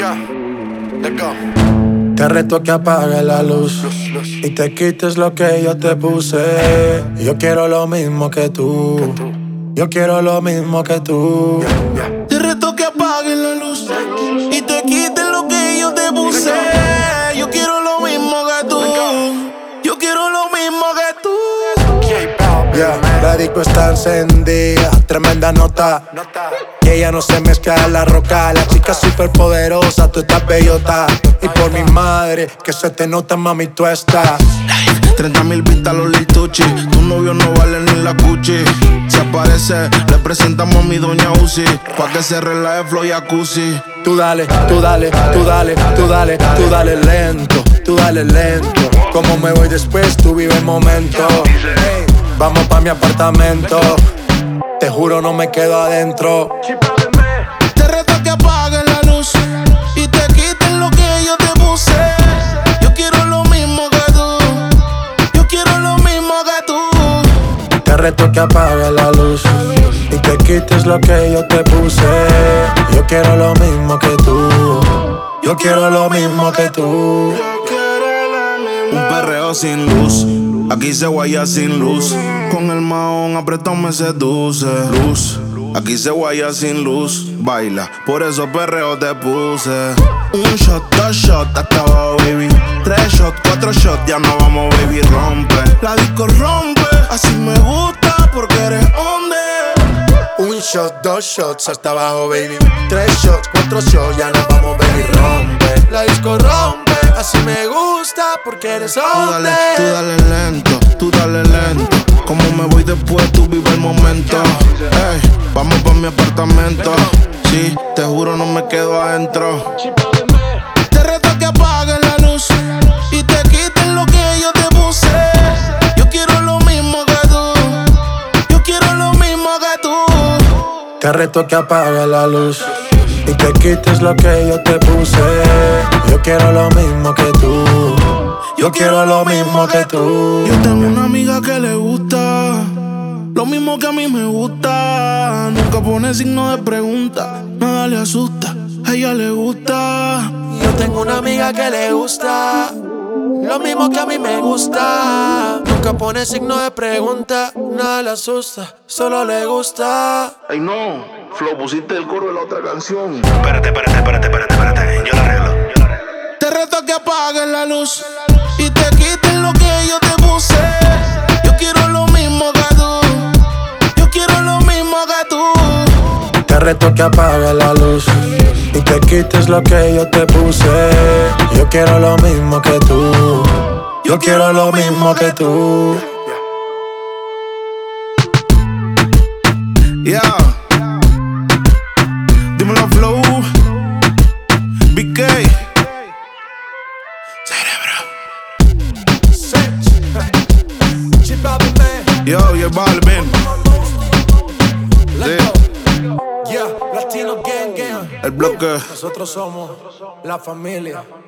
Ya, let's go. Te reto a que apagues la luz y te quites lo que yo te puse. Yo quiero lo mismo que tú. Yo quiero lo mismo que tú. Te reto que apagues la luz y te quites lo que yo te puse. Yo quiero lo mismo que tú. Yo quiero lo mismo que tú. Yeah, la disco está encendida, tremenda nota. Y ella no se mezcla a la roca. La chica super poderosa, tú estás bellota. Y por mi madre, que se te nota, mami, tú estás. 30,000 vistas los lituchi. Tu novio no vale ni la cuchi. Si aparece, le presentamos a mi doña Uzi, pa' que se relaje flow jacuzzi. Tú dale, tú dale, tú dale, tú dale, tú dale lento, tú dale lento. Como me voy después, tú vive el momento. Hey, vamos pa' mi apartamento. Te juro no me quedo adentro. Te reto que apagues la luz y te quites lo que yo te puse. Yo quiero lo mismo que tú. Yo quiero lo mismo que tú. Te reto que apagues la luz y te quites lo que yo te puse. Yo quiero lo mismo que tú. Yo quiero lo mismo que tú. Un perreo sin luz, aquí se guaya sin luz. Con el mahón apretado me seduce. Luz, aquí se guaya sin luz. Baila, por eso perreo te puse. Un shot, dos shots, hasta abajo, baby. 3 shots, 4 shots, ya no vamos, baby, rompe. La disco rompe, así me gusta porque eres hombre. Un shot, 2 shots, hasta abajo, baby. 3 shots, 4 shots, ya nos vamos, baby, rompe. La disco rompe, así me gusta porque eres hombre. Tú dale lento, tú dale lento. Como me voy después, tú vive el momento. Ey, vamos pa' mi apartamento. Sí, te juro no me quedo adentro. Te reto que apagues la luz y te quites lo que yo te puse. Yo quiero lo mismo que tú. Yo quiero lo mismo que tú. Te reto que apagues la luz y te quites lo que yo te puse. Yo quiero lo mismo que tú. Yo quiero lo mismo que tú. Yo tengo una amiga que le gusta lo mismo que a mí me gusta. Nunca pone signo de pregunta, nada le asusta, a ella le gusta. Yo tengo una amiga que le gusta lo mismo que a mí me gusta. Nunca pone signo de pregunta, nada le asusta, solo le gusta. Ay no, Flo, pusiste el coro de la otra canción. Espérate, yo la arreglo. Te reto que apagues la luz y te quites lo que yo te puse. Yo quiero lo mismo que tú. Yo quiero lo mismo que tú. Te reto que apagues la luz y te quites lo que yo te puse. Yo quiero lo mismo que tú. Yo quiero lo mismo que tú. Yeah. Dímelo, Flow. BK. Yo, Balvin. Yeah, Latino Gang Gang. El bloque. Nosotros somos la familia.